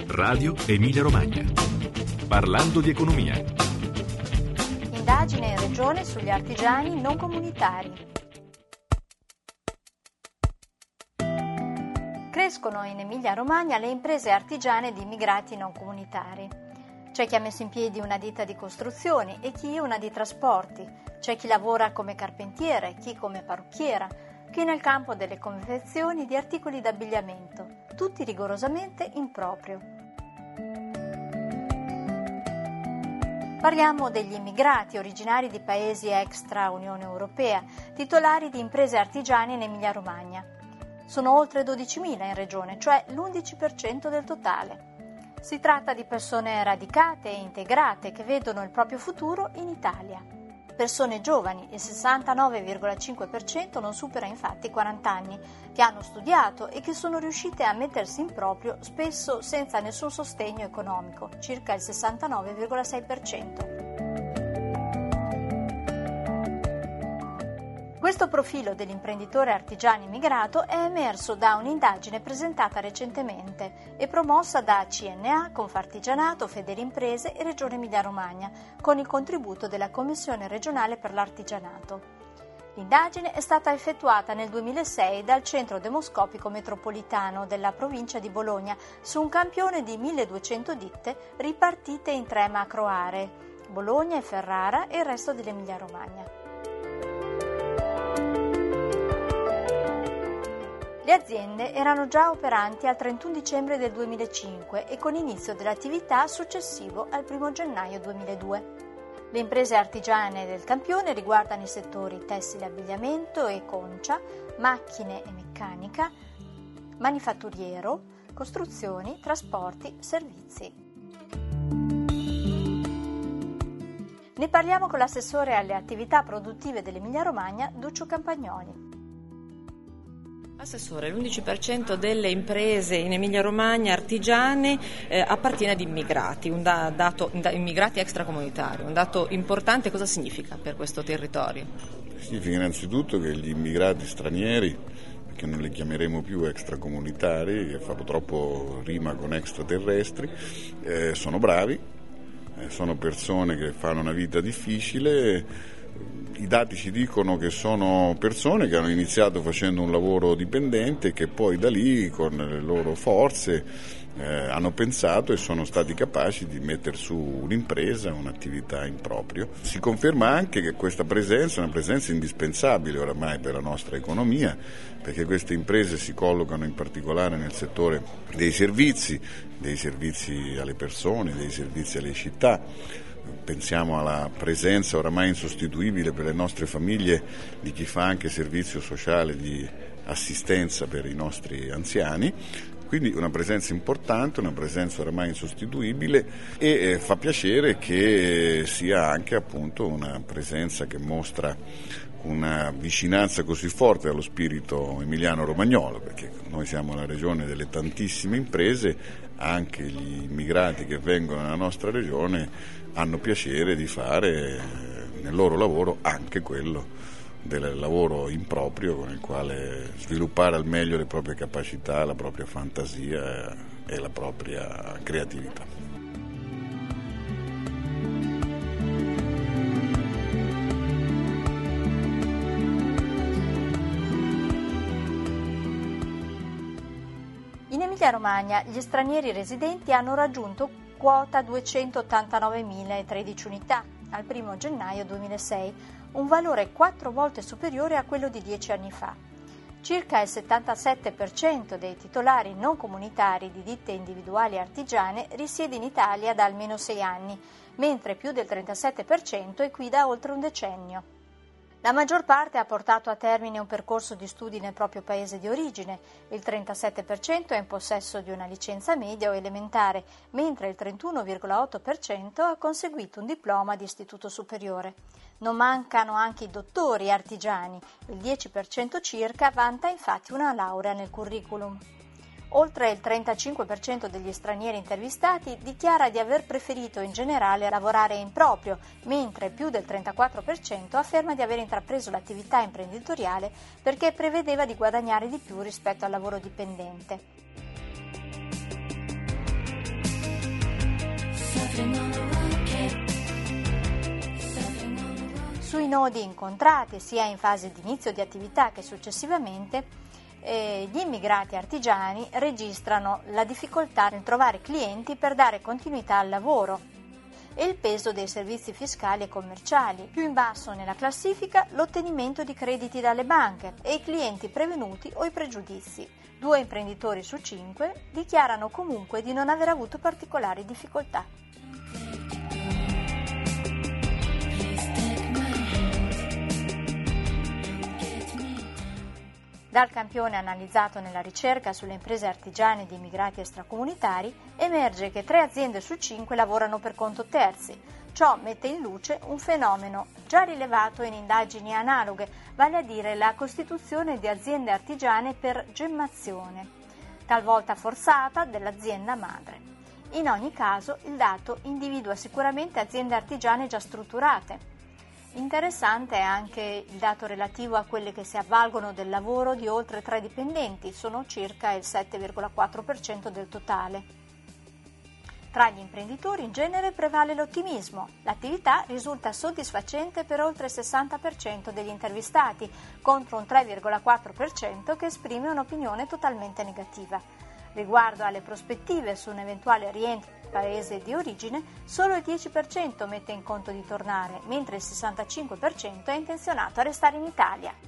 Radio Emilia Romagna. Parlando di economia. Indagine in regione sugli artigiani non comunitari. Crescono in Emilia-Romagna le imprese artigiane di immigrati non comunitari. C'è chi ha messo in piedi una ditta di costruzioni e chi una di trasporti. C'è chi lavora come carpentiere, chi come parrucchiera, chi nel campo delle confezioni di articoli d'abbigliamento, tutti rigorosamente in proprio. Parliamo degli immigrati originari di paesi extra Unione Europea, titolari di imprese artigiane in Emilia-Romagna. Sono oltre 12.000 in regione, cioè l'11% del totale. Si tratta di persone radicate e integrate che vedono il proprio futuro in Italia. Persone giovani, il 69,5% non supera infatti i 40 anni, che hanno studiato e che sono riuscite a mettersi in proprio spesso senza nessun sostegno economico, circa il 69,6%. Questo profilo dell'imprenditore artigiano immigrato è emerso da un'indagine presentata recentemente e promossa da CNA, Confartigianato, Federimprese e Regione Emilia-Romagna, con il contributo della Commissione regionale per l'artigianato. L'indagine è stata effettuata nel 2006 dal Centro Demoscopico Metropolitano della provincia di Bologna su un campione di 1.200 ditte ripartite in 3 macroaree, Bologna e Ferrara e il resto dell'Emilia-Romagna. Le aziende erano già operanti al 31 dicembre del 2005 e con inizio dell'attività successivo al 1 gennaio 2002. Le imprese artigiane del campione riguardano i settori tessile, abbigliamento e concia, macchine e meccanica, manifatturiero, costruzioni, trasporti, servizi. Ne parliamo con l'assessore alle attività produttive dell'Emilia-Romagna, Duccio Campagnoli. Assessore, l'11% delle imprese in Emilia-Romagna artigiane appartiene ad immigrati, un dato immigrati extracomunitari, un dato importante. Cosa significa per questo territorio? Significa innanzitutto che gli immigrati stranieri, che non li chiameremo più extracomunitari, che fanno troppo rima con extraterrestri, sono bravi, sono persone che fanno una vita difficile. I dati ci dicono che sono persone che hanno iniziato facendo un lavoro dipendente e che poi da lì con le loro forze hanno pensato e sono stati capaci di mettere su un'impresa, un'attività in proprio. Si conferma anche che questa presenza è una presenza indispensabile oramai per la nostra economia, perché queste imprese si collocano in particolare nel settore dei servizi alle persone, dei servizi alle città. Pensiamo alla presenza oramai insostituibile per le nostre famiglie di chi fa anche servizio sociale di assistenza per i nostri anziani, quindi una presenza importante, una presenza oramai insostituibile e fa piacere che sia anche appunto una presenza che mostra una vicinanza così forte allo spirito emiliano-romagnolo, perché noi siamo la regione delle tantissime imprese, anche gli immigrati che vengono nella nostra regione hanno piacere di fare nel loro lavoro anche quello del lavoro improprio con il quale sviluppare al meglio le proprie capacità, la propria fantasia e la propria creatività. In Emilia-Romagna gli stranieri residenti hanno raggiunto quota 289.013 unità al 1 gennaio 2006, un valore 4 volte superiore a quello di 10 anni fa. Circa il 77% dei titolari non comunitari di ditte individuali artigiane risiede in Italia da almeno 6 anni, mentre più del 37% è qui da oltre un decennio. La maggior parte ha portato a termine un percorso di studi nel proprio paese di origine, il 37% è in possesso di una licenza media o elementare, mentre il 31,8% ha conseguito un diploma di istituto superiore. Non mancano anche i dottori artigiani, il 10% circa vanta infatti una laurea nel curriculum. Oltre il 35% degli stranieri intervistati dichiara di aver preferito in generale lavorare in proprio, mentre più del 34% afferma di aver intrapreso l'attività imprenditoriale perché prevedeva di guadagnare di più rispetto al lavoro dipendente. Sui nodi incontrati, sia in fase di inizio di attività che successivamente, gli immigrati artigiani registrano la difficoltà nel trovare clienti per dare continuità al lavoro e il peso dei servizi fiscali e commerciali. Più in basso nella classifica l'ottenimento di crediti dalle banche e i clienti prevenuti o i pregiudizi. 2 imprenditori su 5 dichiarano comunque di non aver avuto particolari difficoltà. Dal campione analizzato nella ricerca sulle imprese artigiane di immigrati extracomunitari emerge che 3 aziende su 5 lavorano per conto terzi. Ciò mette in luce un fenomeno già rilevato in indagini analoghe, vale a dire la costituzione di aziende artigiane per gemmazione, talvolta forzata, dell'azienda madre. In ogni caso, il dato individua sicuramente aziende artigiane già strutturate. Interessante è anche il dato relativo a quelle che si avvalgono del lavoro di oltre 3 dipendenti, sono circa il 7,4% del totale. Tra gli imprenditori in genere prevale l'ottimismo. L'attività risulta soddisfacente per oltre il 60% degli intervistati, contro un 3,4% che esprime un'opinione totalmente negativa. Riguardo alle prospettive su un eventuale rientro nel paese di origine, solo il 10% mette in conto di tornare, mentre il 65% è intenzionato a restare in Italia.